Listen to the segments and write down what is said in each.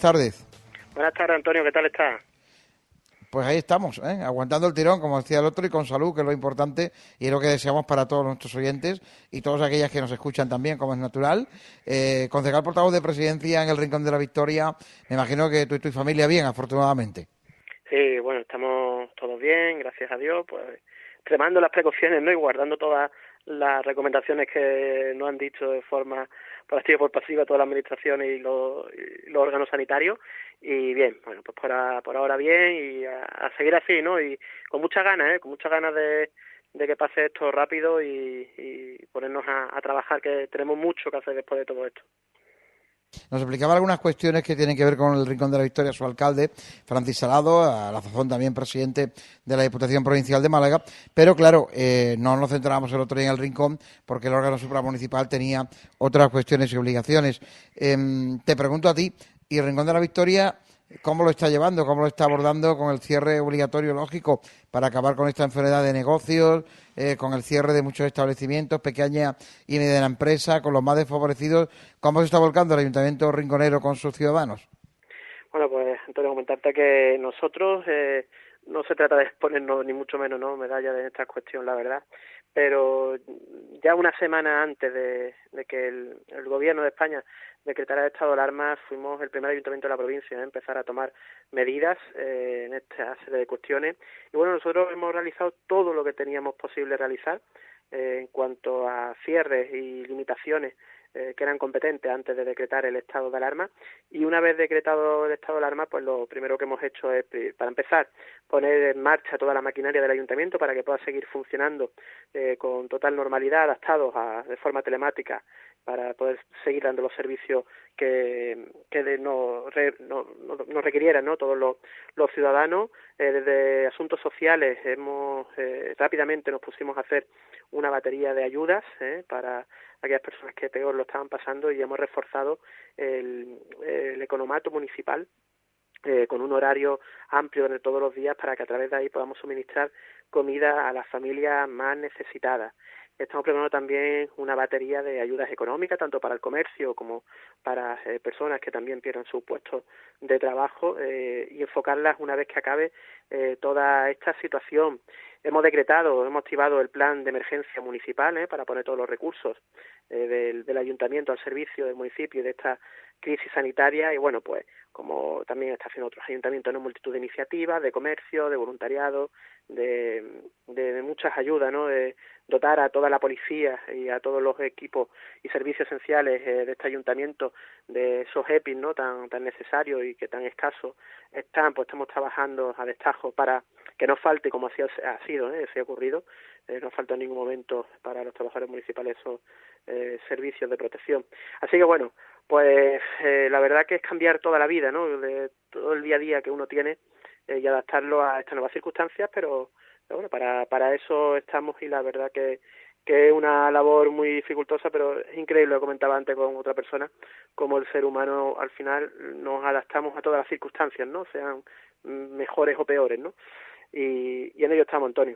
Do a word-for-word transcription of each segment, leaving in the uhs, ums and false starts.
tardes. Buenas tardes, Antonio, ¿qué tal estás? Pues ahí estamos, ¿eh? Aguantando el tirón, como decía el otro, y con salud, que es lo importante y es lo que deseamos para todos nuestros oyentes y todas aquellas que nos escuchan también, como es natural. Eh, concejal portavoz de Presidencia en el Rincón de la Victoria, me imagino que tú y tu familia bien, afortunadamente. Sí, bueno, estamos todos bien, gracias a Dios, pues extremando las precauciones, ¿no? Y guardando todas las recomendaciones que nos han dicho de forma por activa y por pasiva toda la administración y los, y los órganos sanitarios. Y bien, bueno, pues por, a, por ahora bien y a, a seguir así, ¿no? Y con muchas ganas, ¿eh? Con muchas ganas de, de que pase esto rápido y, y ponernos a, a trabajar, que tenemos mucho que hacer después de todo esto. Nos explicaba algunas cuestiones que tienen que ver con el Rincón de la Victoria, su alcalde, Francis Salado, a la sazón también presidente de la Diputación Provincial de Málaga, pero claro, eh, no nos centrábamos el otro día en el Rincón porque el órgano supramunicipal tenía otras cuestiones y obligaciones. Eh, te pregunto a ti, ¿y el Rincón de la Victoria cómo lo está llevando, cómo lo está abordando con el cierre obligatorio lógico para acabar con esta enfermedad de negocios, eh, con el cierre de muchos establecimientos, pequeña y mediana empresa, con los más desfavorecidos? ¿Cómo se está volcando el Ayuntamiento rinconero con sus ciudadanos? Bueno, pues Antonio, comentarte que nosotros eh, no se trata de ponernos ni mucho menos no medalla de esta cuestión, la verdad, pero ya una semana antes de, de que el, el gobierno de España decretara el estado de alarma, fuimos el primer ayuntamiento de la provincia a empezar a tomar medidas eh, en esta serie de cuestiones. Y bueno, nosotros hemos realizado todo lo que teníamos posible realizar eh, en cuanto a cierres y limitaciones eh, que eran competentes antes de decretar el estado de alarma. Y una vez decretado el estado de alarma, pues lo primero que hemos hecho es, para empezar, poner en marcha toda la maquinaria del ayuntamiento para que pueda seguir funcionando eh, con total normalidad, adaptados a, de forma telemática, para poder seguir dando los servicios que, que de, no, re, no, no, no requirieran, ¿no? Todos los, los ciudadanos. Eh, desde asuntos sociales hemos eh, rápidamente nos pusimos a hacer una batería de ayudas eh, para aquellas personas que peor lo estaban pasando, y hemos reforzado el, el economato municipal eh, con un horario amplio de todos los días para que a través de ahí podamos suministrar comida a las familias más necesitadas. Estamos preparando también una batería de ayudas económicas, tanto para el comercio como para eh, personas que también pierdan su puesto de trabajo, eh, y enfocarlas una vez que acabe eh, toda esta situación. Hemos decretado, hemos activado el plan de emergencia municipal eh, para poner todos los recursos eh, del, del ayuntamiento al servicio del municipio y de esta crisis sanitaria. Y bueno, pues como también está haciendo otros ayuntamientos, una multitud de iniciativas, de comercio, de voluntariado, de, de, de muchas ayudas, ¿no? De dotar a toda la policía y a todos los equipos y servicios esenciales eh, de este ayuntamiento de esos E P I, ¿no? Tan tan necesarios y que tan escasos están. Pues estamos trabajando a destajo para que no falte, como así ha sido, ¿eh? Se ha ocurrido, eh, no falta en ningún momento para los trabajadores municipales esos eh, servicios de protección. Así que bueno, pues eh, la verdad que es cambiar toda la vida, ¿no? De todo el día a día que uno tiene eh, y adaptarlo a estas nuevas circunstancias, pero, pero bueno, para para eso estamos, y la verdad que que es una labor muy dificultosa, pero es increíble, lo comentaba antes con otra persona, como el ser humano al final nos adaptamos a todas las circunstancias, ¿no? Sean mejores o peores, ¿no? Y, y en ello estamos, Antonio.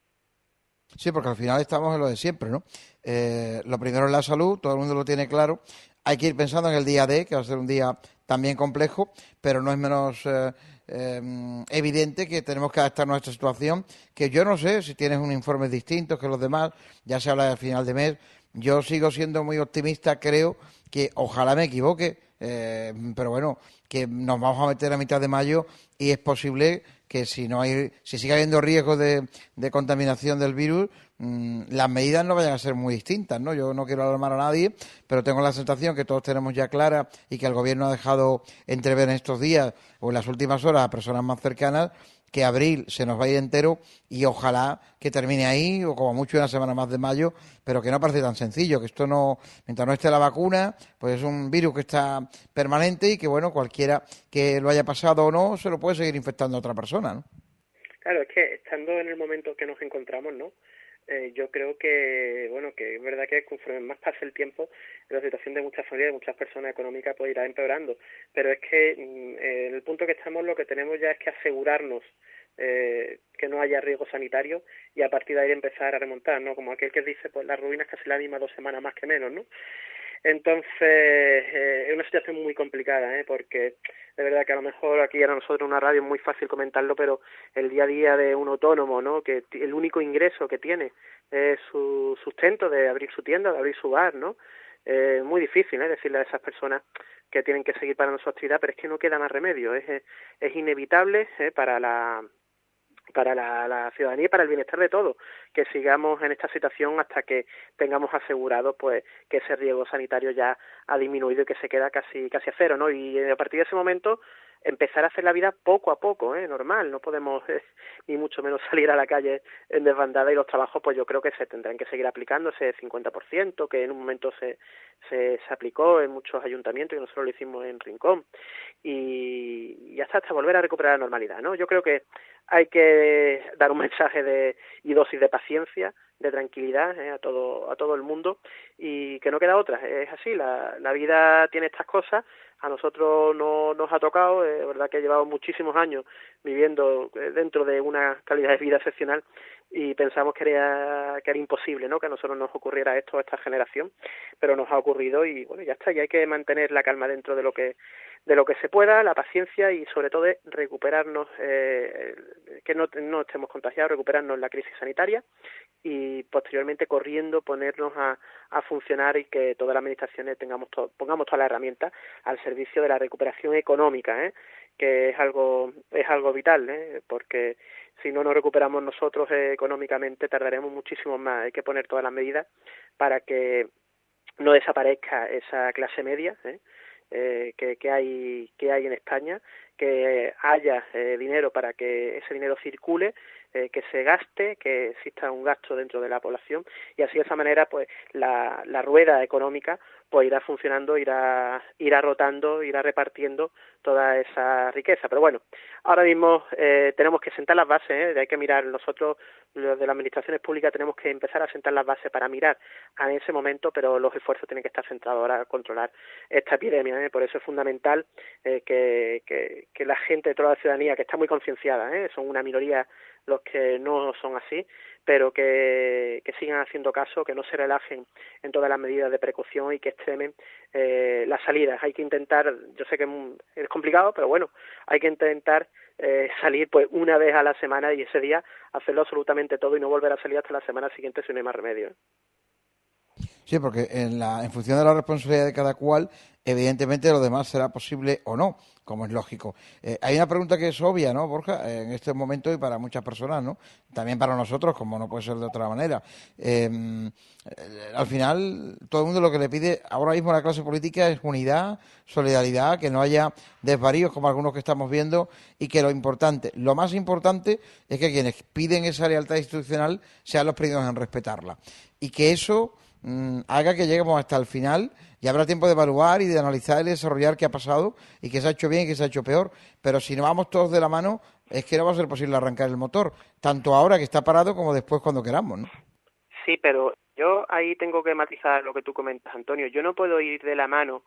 Sí, porque al final estamos en lo de siempre, ¿no? Eh, lo primero es la salud, todo el mundo lo tiene claro. Hay que ir pensando en el día D, que va a ser un día también complejo, pero no es menos eh, eh, evidente que tenemos que adaptarnos a esta situación, que yo no sé si tienes un informe distinto que los demás, ya se habla de final de mes. Yo sigo siendo muy optimista, creo que ojalá me equivoque, eh, pero bueno, que nos vamos a meter a mitad de mayo y es posible que si no hay, si sigue habiendo riesgo de, de contaminación del virus, mmm, las medidas no vayan a ser muy distintas, ¿no? Yo no quiero alarmar a nadie, pero tengo la sensación que todos tenemos ya clara y que el gobierno ha dejado entrever en estos días o en las últimas horas a personas más cercanas que abril se nos va a ir entero y ojalá que termine ahí o como mucho una semana más de mayo, pero que no parece tan sencillo, que esto no, mientras no esté la vacuna, pues es un virus que está permanente y que bueno, cualquiera que lo haya pasado o no se lo puede seguir infectando a otra persona, ¿no? Claro, es que estando en el momento que nos encontramos, ¿no? Eh, yo creo que, bueno, que es verdad que conforme más pase el tiempo, la situación de muchas familias, de muchas personas económicas, pues irá empeorando. Pero es que eh, en el punto que estamos, lo que tenemos ya es que asegurarnos eh, que no haya riesgo sanitario y a partir de ahí empezar a remontar, ¿no? Como aquel que dice, pues las ruinas casi la misma dos semanas más que menos, ¿no? Entonces, eh, es una situación muy complicada, ¿eh? Porque de verdad que a lo mejor aquí a nosotros en una radio es muy fácil comentarlo, pero el día a día de un autónomo, ¿no? Que el único ingreso que tiene es su sustento de abrir su tienda, de abrir su bar, ¿no? Es eh, muy difícil, ¿eh? Decirle a esas personas que tienen que seguir para su actividad, pero es que no queda más remedio, es, es inevitable, ¿eh? para la para la, la ciudadanía y para el bienestar de todos, que sigamos en esta situación hasta que tengamos asegurado pues que ese riesgo sanitario ya ha disminuido y que se queda casi casi a cero, ¿no? Y a partir de ese momento empezar a hacer la vida poco a poco, ¿eh? Normal, no podemos eh, ni mucho menos salir a la calle en desbandada, y los trabajos pues yo creo que se tendrán que seguir aplicando ese cincuenta por ciento que en un momento se, se, se aplicó en muchos ayuntamientos y nosotros lo hicimos en Rincón, y, y hasta, hasta volver a recuperar la normalidad, ¿no? Yo creo que hay que dar un mensaje de y dosis de paciencia, de tranquilidad, ¿eh? a todo a todo el mundo, y que no queda otra, es así, la, la vida tiene estas cosas, a nosotros no nos ha tocado, es verdad que llevamos muchísimos años viviendo dentro de una calidad de vida excepcional y pensamos que era, que era imposible, ¿no? Que a nosotros nos ocurriera esto a esta generación, pero nos ha ocurrido y bueno, ya está, y hay que mantener la calma dentro de lo que de lo que se pueda, la paciencia y sobre todo de recuperarnos, eh, que no, no estemos contagiados, recuperarnos la crisis sanitaria y posteriormente corriendo ponernos a, a funcionar y que todas las administraciones tengamos to, pongamos todas las herramientas al servicio de la recuperación económica, ¿eh? Que es algo es algo vital, ¿eh? Porque si no nos recuperamos nosotros eh, económicamente tardaremos muchísimo más. Hay que poner todas las medidas para que no desaparezca esa clase media, ¿eh? Eh, que, que hay que hay en España, que haya eh, dinero para que ese dinero circule, eh, que se gaste, que exista un gasto dentro de la población y así de esa manera pues la, la rueda económica pues irá funcionando, irá irá rotando, irá repartiendo toda esa riqueza. Pero bueno, ahora mismo eh, tenemos que sentar las bases, ¿eh? Hay que mirar, nosotros los de las administraciones públicas tenemos que empezar a sentar las bases para mirar a ese momento, pero los esfuerzos tienen que estar centrados ahora a controlar esta epidemia, ¿eh? Por eso es fundamental eh, que, que, que la gente de toda la ciudadanía, que está muy concienciada, ¿eh? Son una minoría los que no son así, pero que, que sigan haciendo caso, que no se relajen en todas las medidas de precaución y que extremen eh, las salidas. Hay que intentar, yo sé que es complicado, pero bueno, hay que intentar eh, salir pues una vez a la semana y ese día hacerlo absolutamente todo y no volver a salir hasta la semana siguiente si no hay más remedio. Sí, porque en, la, en función de la responsabilidad de cada cual, evidentemente lo demás será posible o no, como es lógico. Eh, hay una pregunta que es obvia, ¿no, Borja? Eh, en este momento y para muchas personas, ¿no? También para nosotros, como no puede ser de otra manera. Eh, eh, al final, todo el mundo lo que le pide ahora mismo a la clase política es unidad, solidaridad, que no haya desvaríos como algunos que estamos viendo y que lo importante, lo más importante es que quienes piden esa lealtad institucional sean los primeros en respetarla. Y que eso haga que lleguemos hasta el final y habrá tiempo de evaluar y de analizar y de desarrollar qué ha pasado y qué se ha hecho bien y qué se ha hecho peor, pero si no vamos todos de la mano es que no va a ser posible arrancar el motor, tanto ahora que está parado como después cuando queramos, ¿no? Sí, pero yo ahí tengo que matizar lo que tú comentas, Antonio. Yo no puedo ir de la mano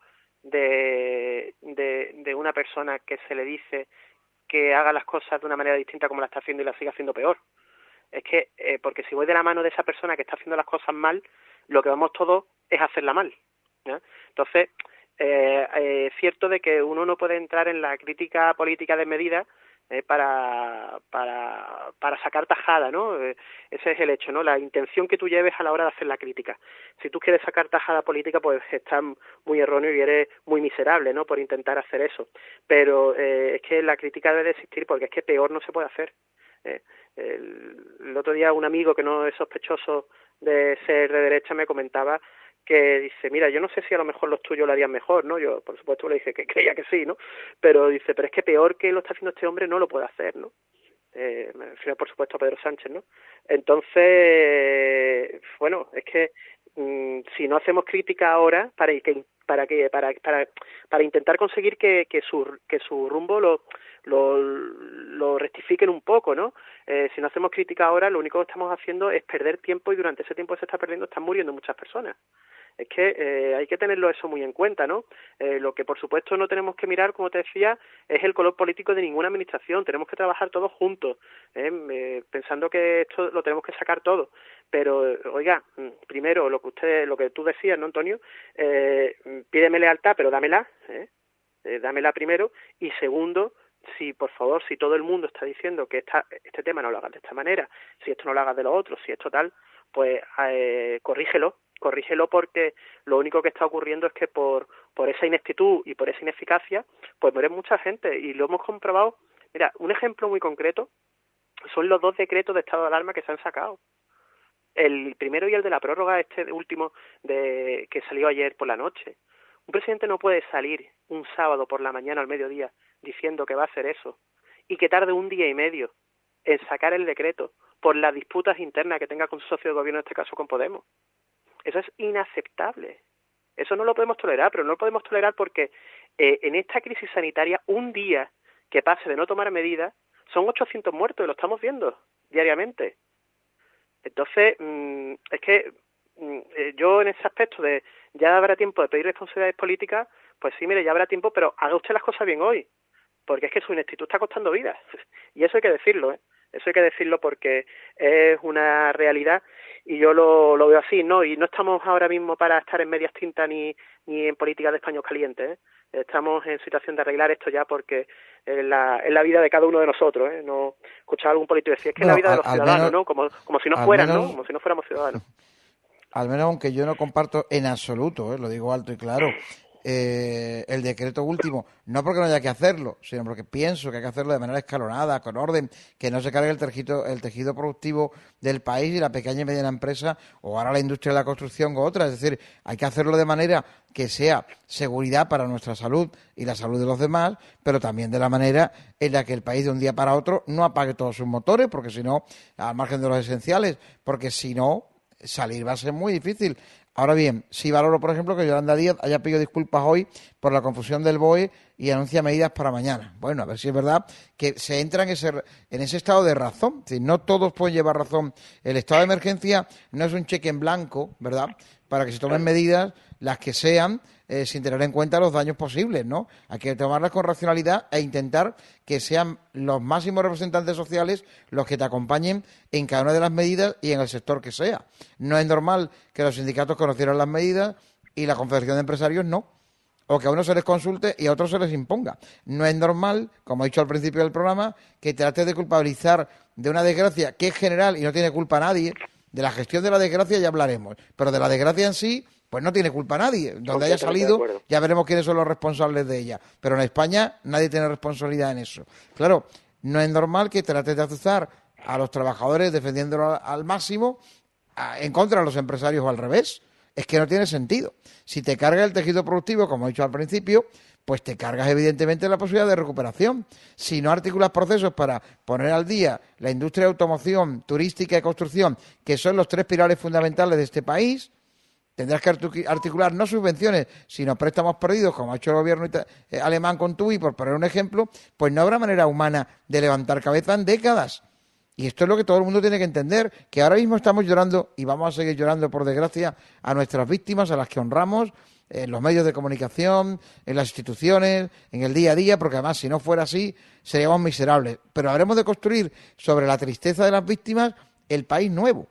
de, de, de una persona que se le dice que haga las cosas de una manera distinta como la está haciendo y la sigue haciendo peor. Es que, eh, porque si voy de la mano de esa persona que está haciendo las cosas mal, lo que vamos todos es hacerla mal, ¿no? Entonces, eh, eh, es cierto de que uno no puede entrar en la crítica política de medidas eh, para, para, para sacar tajada, ¿no? Eh, ese es el hecho, ¿no? La intención que tú lleves a la hora de hacer la crítica. Si tú quieres sacar tajada política, pues estás muy erróneo y eres muy miserable, ¿no? Por intentar hacer eso. Pero eh, es que la crítica debe de existir porque es que peor no se puede hacer. Eh, el, el otro día un amigo que no es sospechoso de ser de derecha me comentaba que dice, mira, yo no sé si a lo mejor los tuyos lo harían mejor, ¿no? Yo, por supuesto, le dije que creía que sí, ¿no? Pero dice, pero es que peor que lo está haciendo este hombre no lo puede hacer, ¿no? Eh, me refiero, por supuesto, a Pedro Sánchez, ¿no? Entonces, bueno, es que mmm, si no hacemos crítica ahora para que para que para para para intentar conseguir que, que su que su rumbo lo lo, lo rectifiquen un poco, ¿no? Eh, si no hacemos crítica ahora, lo único que estamos haciendo es perder tiempo y durante ese tiempo que se está perdiendo están muriendo muchas personas. Es que eh, hay que tenerlo eso muy en cuenta, ¿no? Eh, lo que por supuesto no tenemos que mirar, como te decía, es el color político de ninguna administración. Tenemos que trabajar todos juntos, ¿eh? Eh, pensando que esto lo tenemos que sacar todo. Pero, oiga, primero, lo que usted, lo que tú decías, ¿no, Antonio? Eh, pídeme lealtad, pero dámela, ¿eh? Eh, dámela primero. Y segundo, si por favor, si todo el mundo está diciendo que esta, este tema no lo hagas de esta manera, si esto no lo hagas de lo otro, si esto tal, pues eh, corrígelo. corrígelo porque lo único que está ocurriendo es que por por esa ineptitud y por esa ineficacia, pues muere mucha gente, y lo hemos comprobado. Mira, un ejemplo muy concreto son los dos decretos de estado de alarma que se han sacado. El primero y el de la prórroga, este último de que salió ayer por la noche. Un presidente no puede salir un sábado por la mañana al mediodía diciendo que va a hacer eso y que tarde un día y medio en sacar el decreto por las disputas internas que tenga con su socio de gobierno, en este caso con Podemos. Eso es inaceptable. Eso no lo podemos tolerar, pero no lo podemos tolerar porque eh, en esta crisis sanitaria, un día que pase de no tomar medidas, son ochocientos muertos, y lo estamos viendo diariamente. Entonces, mmm, es que mmm, eh, yo en ese aspecto de ya habrá tiempo de pedir responsabilidades políticas, pues sí, mire, ya habrá tiempo, pero haga usted las cosas bien hoy, porque es que su ineptitud está costando vidas. Y eso hay que decirlo, ¿eh? Eso hay que decirlo porque es una realidad y yo lo, lo veo así, ¿no? Y no estamos ahora mismo para estar en medias tintas ni, ni en política de español caliente, ¿eh? Estamos en situación de arreglar esto ya porque es la, es la vida de cada uno de nosotros, ¿eh? No escuchar a algún político decir, es que Bueno, es la vida al, de los al ciudadanos, menos, ¿no? Como, como si no fueran, menos, ¿no? Como si no fuéramos ciudadanos. Al menos, aunque yo no comparto en absoluto, ¿eh? Lo digo alto y claro, eh, el decreto último, no porque no haya que hacerlo, sino porque pienso que hay que hacerlo de manera escalonada, con orden, que no se cargue el tejido, el tejido productivo del país y la pequeña y mediana empresa, o ahora la industria de la construcción o otra. Es decir, hay que hacerlo de manera que sea seguridad para nuestra salud y la salud de los demás, pero también de la manera en la que el país de un día para otro no apague todos sus motores, porque si no, al margen de los esenciales, porque si no, salir va a ser muy difícil. Ahora bien, sí valoro, por ejemplo, que Yolanda Díaz haya pedido disculpas hoy por la confusión del B O E y anuncia medidas para mañana. Bueno, a ver si es verdad que se entra en ese, en ese estado de razón. Es decir, no todos pueden llevar razón. El estado de emergencia no es un cheque en blanco, ¿verdad?, para que se tomen medidas, las que sean, eh, sin tener en cuenta los daños posibles, ¿no? Hay que tomarlas con racionalidad e intentar que sean los máximos representantes sociales los que te acompañen en cada una de las medidas y en el sector que sea. No es normal que los sindicatos conocieran las medidas y la Confederación de Empresarios no, o que a unos se les consulte y a otros se les imponga. No es normal, como he dicho al principio del programa, que trates de culpabilizar de una desgracia que es general y no tiene culpa nadie. De la gestión de la desgracia ya hablaremos, pero de la desgracia en sí, pues no tiene culpa nadie. Donde haya salido, ya veremos quiénes son los responsables de ella. Pero en España nadie tiene responsabilidad en eso. Claro, no es normal que trates de azuzar a los trabajadores defendiéndolo al máximo en contra de los empresarios o al revés. Es que no tiene sentido. Si te carga el tejido productivo, como he dicho al principio, pues te cargas evidentemente la posibilidad de recuperación. Si no articulas procesos para poner al día la industria de automoción, turística y construcción, que son los tres pilares fundamentales de este país, tendrás que articular no subvenciones, sino préstamos perdidos, como ha hecho el gobierno alemán con TUI, por poner un ejemplo, pues no habrá manera humana de levantar cabeza en décadas. Y esto es lo que todo el mundo tiene que entender, que ahora mismo estamos llorando, y vamos a seguir llorando, por desgracia, a nuestras víctimas, a las que honramos, en los medios de comunicación, en las instituciones, en el día a día, porque además si no fuera así seríamos miserables. Pero habremos de construir sobre la tristeza de las víctimas el país nuevo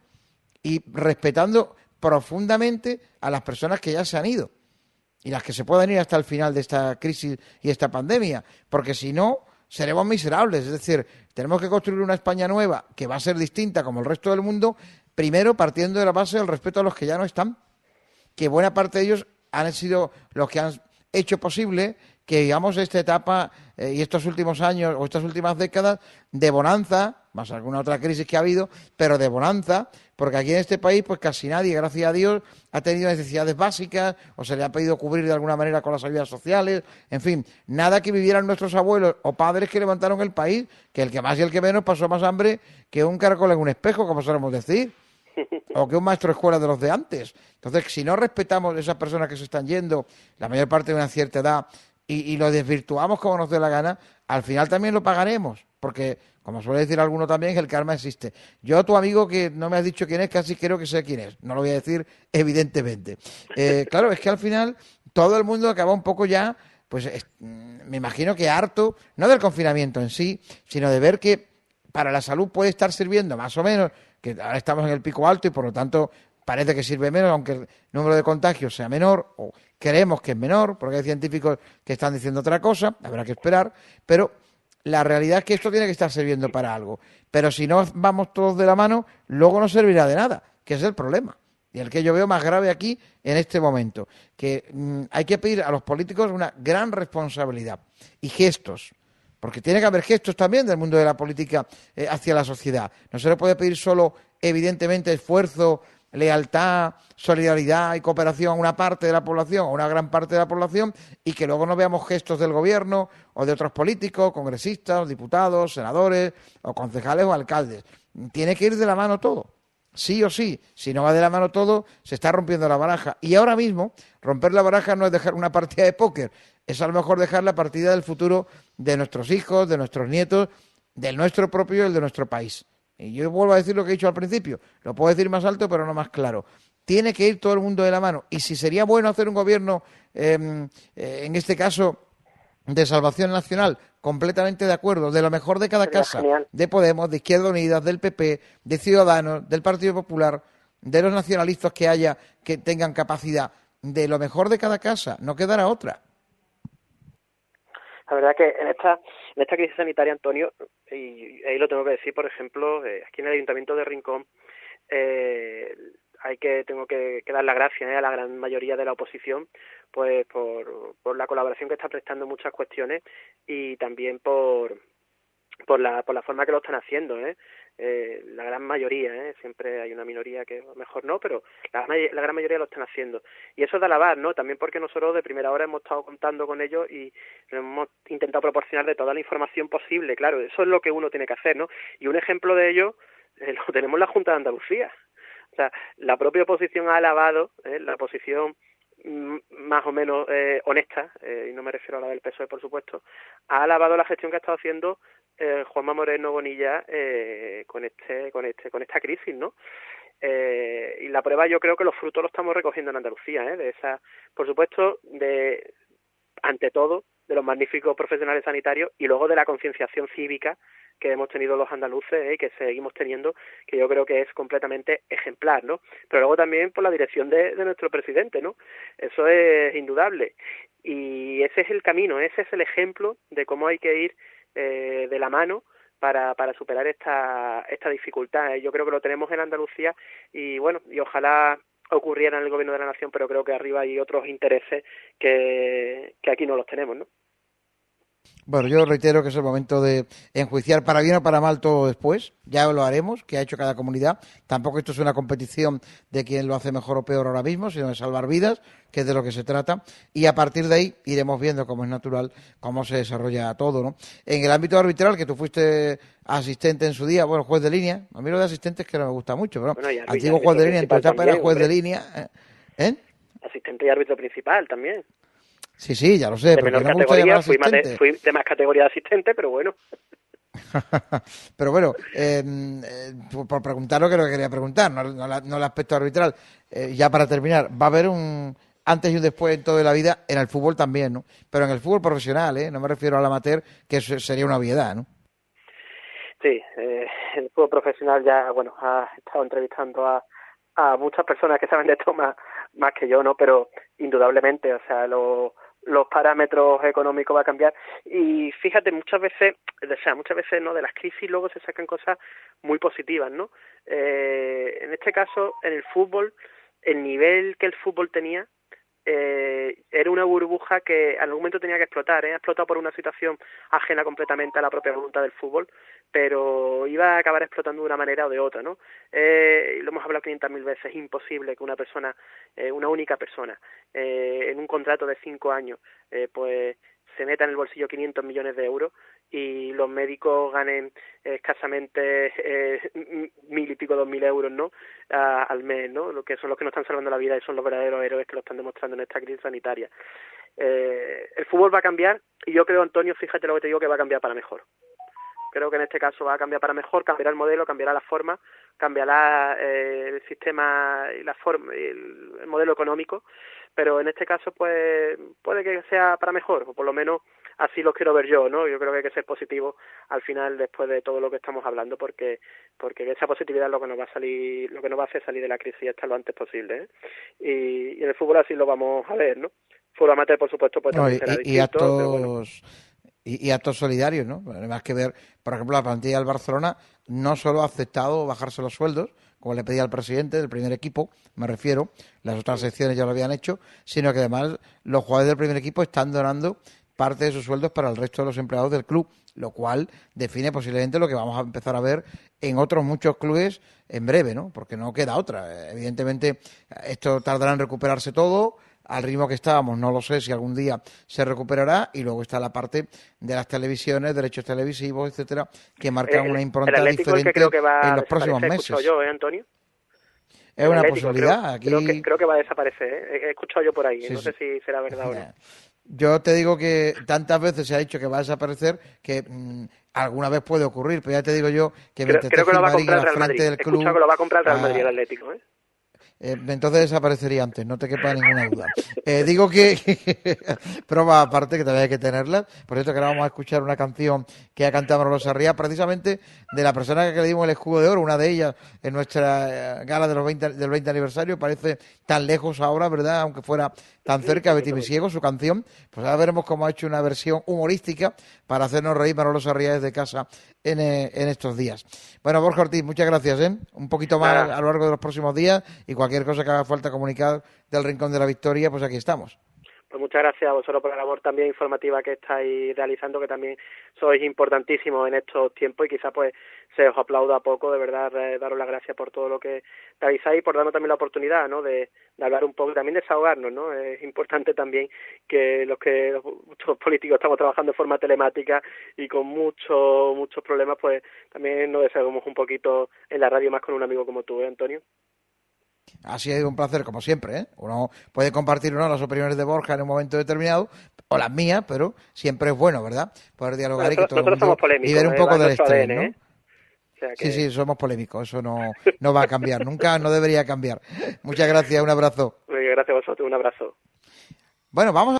y respetando profundamente a las personas que ya se han ido y las que se puedan ir hasta el final de esta crisis y esta pandemia, porque si no seremos miserables. Es decir, tenemos que construir una España nueva que va a ser distinta como el resto del mundo, primero partiendo de la base del respeto a los que ya no están, que buena parte de ellos han sido los que han hecho posible que, digamos, esta etapa eh, y estos últimos años o estas últimas décadas de bonanza, más alguna otra crisis que ha habido, pero de bonanza, porque aquí en este país pues casi nadie, gracias a Dios, ha tenido necesidades básicas o se le ha pedido cubrir de alguna manera con las ayudas sociales, en fin, nada que vivieran nuestros abuelos o padres que levantaron el país, que el que más y el que menos pasó más hambre que un caracol en un espejo, como solemos decir, o que un maestro de escuela de los de antes. Entonces, si no respetamos a esas personas que se están yendo, la mayor parte de una cierta edad, y, y lo desvirtuamos como nos dé la gana, al final también lo pagaremos, porque, como suele decir alguno también, el karma existe. Yo, tu amigo, que no me has dicho quién es, casi creo que sé quién es, no lo voy a decir evidentemente. Eh, claro, es que al final todo el mundo acaba un poco ya, pues es, me imagino que harto, no del confinamiento en sí, sino de ver que para la salud puede estar sirviendo más o menos, que ahora estamos en el pico alto y por lo tanto parece que sirve menos, aunque el número de contagios sea menor, o creemos que es menor, porque hay científicos que están diciendo otra cosa, habrá que esperar, pero la realidad es que esto tiene que estar sirviendo para algo. Pero si no vamos todos de la mano, luego no servirá de nada, que es el problema. Y el que yo veo más grave aquí en este momento, que mmm, hay que pedir a los políticos una gran responsabilidad y gestos, porque tiene que haber gestos también del mundo de la política eh, hacia la sociedad. No se le puede pedir solo, evidentemente, esfuerzo, lealtad, solidaridad y cooperación a una parte de la población, a una gran parte de la población, y que luego no veamos gestos del gobierno o de otros políticos, congresistas, diputados, senadores o concejales o alcaldes. Tiene que ir de la mano todo. Sí o sí, si no va de la mano todo, se está rompiendo la baraja. Y ahora mismo, romper la baraja no es dejar una partida de póker, es a lo mejor dejar la partida del futuro de nuestros hijos, de nuestros nietos, del nuestro propio y el de nuestro país. Y yo vuelvo a decir lo que he dicho al principio, lo puedo decir más alto pero no más claro. Tiene que ir todo el mundo de la mano. Y si sería bueno hacer un gobierno, eh, eh, en este caso, de salvación nacional, completamente de acuerdo, de lo mejor de cada Sería casa, genial. de Podemos, de Izquierda Unida, del P P, de Ciudadanos, del Partido Popular, de los nacionalistas que haya, que tengan capacidad, de lo mejor de cada casa, no quedará otra. La verdad que en esta en esta crisis sanitaria, Antonio, y ahí lo tengo que decir, por ejemplo, eh, aquí en el Ayuntamiento de Rincón, eh, hay que tengo que, que dar las gracias eh, a la gran mayoría de la oposición, pues por, por la colaboración que está prestando en muchas cuestiones y también por por la por la forma que lo están haciendo, eh. Eh, la gran mayoría, ¿eh? Siempre hay una minoría que mejor no, pero la, la gran mayoría lo están haciendo. Y eso es de alabar, ¿no? También porque nosotros de primera hora hemos estado contando con ellos y hemos intentado proporcionar de toda la información posible, claro, eso es lo que uno tiene que hacer, ¿no? Y un ejemplo de ello eh, lo tenemos en la Junta de Andalucía. O sea, la propia oposición ha alabado, ¿eh? La oposición más o menos eh, honesta, eh, y no me refiero a la del P S O E, por supuesto, ha alabado la gestión que ha estado haciendo eh, Juanma Moreno Bonilla eh, con este con este con esta crisis, ¿no? Eh, y la prueba, yo creo que los frutos los estamos recogiendo en Andalucía, ¿eh? De esa, por supuesto, de ante todo de los magníficos profesionales sanitarios y luego de la concienciación cívica que hemos tenido los andaluces y eh, que seguimos teniendo, que yo creo que es completamente ejemplar, ¿no? Pero luego también por la dirección de, de nuestro presidente, ¿no? Eso es indudable. Y ese es el camino, ese es el ejemplo de cómo hay que ir eh, de la mano para para superar esta esta dificultad. Yo creo que lo tenemos en Andalucía y bueno, y ojalá ocurriera en el gobierno de la nación, pero creo que arriba hay otros intereses que, que aquí no los tenemos, ¿no? Bueno, yo reitero que es el momento de enjuiciar para bien o para mal todo después. Ya lo haremos, que ha hecho cada comunidad. Tampoco esto es una competición de quién lo hace mejor o peor ahora mismo, sino de salvar vidas, que es de lo que se trata. Y a partir de ahí iremos viendo, como es natural, cómo se desarrolla todo, ¿no? En el ámbito arbitral, que tú fuiste asistente en su día, bueno, juez de línea. A mí lo de asistente es que no me gusta mucho, pero bueno, antiguo juez de línea, en tu etapa era juez hombre. de línea. ¿Eh? Asistente y árbitro principal también. Sí, sí, ya lo sé. De menor no categoría, fui, más de, fui de más categoría de asistente, pero bueno. Pero bueno, eh, eh, por preguntar lo que quería preguntar, no, no, no el aspecto arbitral. Eh, ya para terminar, va a haber un antes y un después en toda la vida, en el fútbol también, ¿no? Pero en el fútbol profesional, ¿eh? No me refiero al amateur, que eso sería una obviedad, ¿no? Sí, eh, el fútbol profesional ya, bueno, ha estado entrevistando a, a muchas personas que saben de esto más, más que yo, ¿no? Pero indudablemente, o sea, lo los parámetros económicos va a cambiar y fíjate, muchas veces, o sea, muchas veces no de las crisis luego se sacan cosas muy positivas, ¿no? Eh, en este caso, en el fútbol, el nivel que el fútbol tenía eh, era una burbuja que en algún momento tenía que explotar, ¿eh? Ha explotado por una situación ajena completamente a la propia voluntad del fútbol, pero iba a acabar explotando de una manera o de otra, ¿no? Eh, lo hemos hablado quinientas mil veces, es imposible que una persona, eh, una única persona, eh, en un contrato de cinco años, eh, pues se meta en el bolsillo quinientos millones de euros y los médicos ganen eh, escasamente eh, mil y pico, dos mil euros, ¿no? A, al mes, ¿no? Lo que son los que nos están salvando la vida y son los verdaderos héroes que lo están demostrando en esta crisis sanitaria. eh, el fútbol va a cambiar y yo creo, Antonio, fíjate lo que te digo, que va a cambiar para mejor. Creo que en este caso va a cambiar para mejor, cambiará el modelo, cambiará la forma, cambiará eh, el sistema y la forma, el, el modelo económico, pero en este caso pues puede que sea para mejor, o por lo menos así lo quiero ver yo, ¿no? Yo creo que hay que ser positivo al final después de todo lo que estamos hablando, porque porque esa positividad es lo que nos va a salir, lo que nos va a hacer salir de la crisis hasta lo antes posible, ¿eh? Y, y en el fútbol así lo vamos a ver, ¿no? Fútbol amateur, por supuesto, pues también No, será y, y distinto, actos pero bueno. y, y actos solidarios, ¿no? Además que ver, por ejemplo, la plantilla del Barcelona no solo ha aceptado bajarse los sueldos, como le pedía al presidente del primer equipo, me refiero, las otras secciones ya lo habían hecho, sino que además los jugadores del primer equipo están donando parte de sus sueldos para el resto de los empleados del club, lo cual define posiblemente lo que vamos a empezar a ver en otros muchos clubes en breve, ¿no? Porque no queda otra. Evidentemente, esto tardará en recuperarse todo. Al ritmo que estábamos, no lo sé si algún día se recuperará, y luego está la parte de las televisiones, derechos televisivos, etcétera, que marcan El, una el impronta Atlético, el que diferente creo que va en a los próximos desaparecer, he meses. escuchado yo, ¿eh, Antonio? Es El una Atlético, posibilidad. creo, Aquí creo que creo que va a desaparecer, ¿eh? He escuchado yo por ahí, sí, no sí. sé si será verdad o no. Yo te digo que tantas veces se ha dicho que va a desaparecer que mmm, alguna vez puede ocurrir, pero ya te digo yo que Creo, mientras creo esté que lo va a Gilmarín a comprar la Real frente Madrid. del He escuchado club, que lo va a comprar Real Madrid el ah, Atlético, ¿eh? Eh, entonces desaparecería antes, no te quepa ninguna duda. Eh, digo que, prueba aparte, que todavía hay que tenerla. Por cierto, que ahora vamos a escuchar una canción que ha cantado Manolo Sarriá, precisamente de la persona que le dimos el escudo de oro, una de ellas en nuestra gala de los veinte, del veinte aniversario. Parece tan lejos ahora, ¿verdad? Aunque fuera tan cerca, Betty mi ciego, su canción. Pues ahora veremos cómo ha hecho una versión humorística para hacernos reír Manolo Sarriá desde casa en, eh, en estos días. Bueno, Borja Ortiz, muchas gracias, ¿eh? Un poquito más Nada. a lo largo de los próximos días, y cualquier cosa que haga falta comunicar del Rincón de la Victoria, pues aquí estamos. Pues muchas gracias a vosotros por la labor también informativa que estáis realizando, que también sois importantísimos en estos tiempos, y quizás pues se os aplauda poco, de verdad, eh, daros las gracias por todo lo que realizáis y por darnos también la oportunidad, ¿no?, de, de hablar un poco, también desahogarnos, ¿no? Es importante también que los que los, muchos políticos estamos trabajando de forma telemática y con muchos muchos problemas, pues también nos desahogamos un poquito en la radio, más con un amigo como tú, ¿eh, Antonio? Ha sido un placer, como siempre, ¿eh? Uno puede compartir uno las opiniones de Borja en un momento determinado, o las mías, pero siempre es bueno, ¿verdad?, poder dialogar, Nosotros, y que todo el mundo somos polémicos, libere un ¿eh? poco del nuestro estrés, A D N, ¿no? ¿eh? O sea que... Sí, sí, somos polémicos, eso no, no va a cambiar, nunca, no debería cambiar. Muchas gracias, un abrazo. Gracias a vosotros, un abrazo. Bueno, vamos a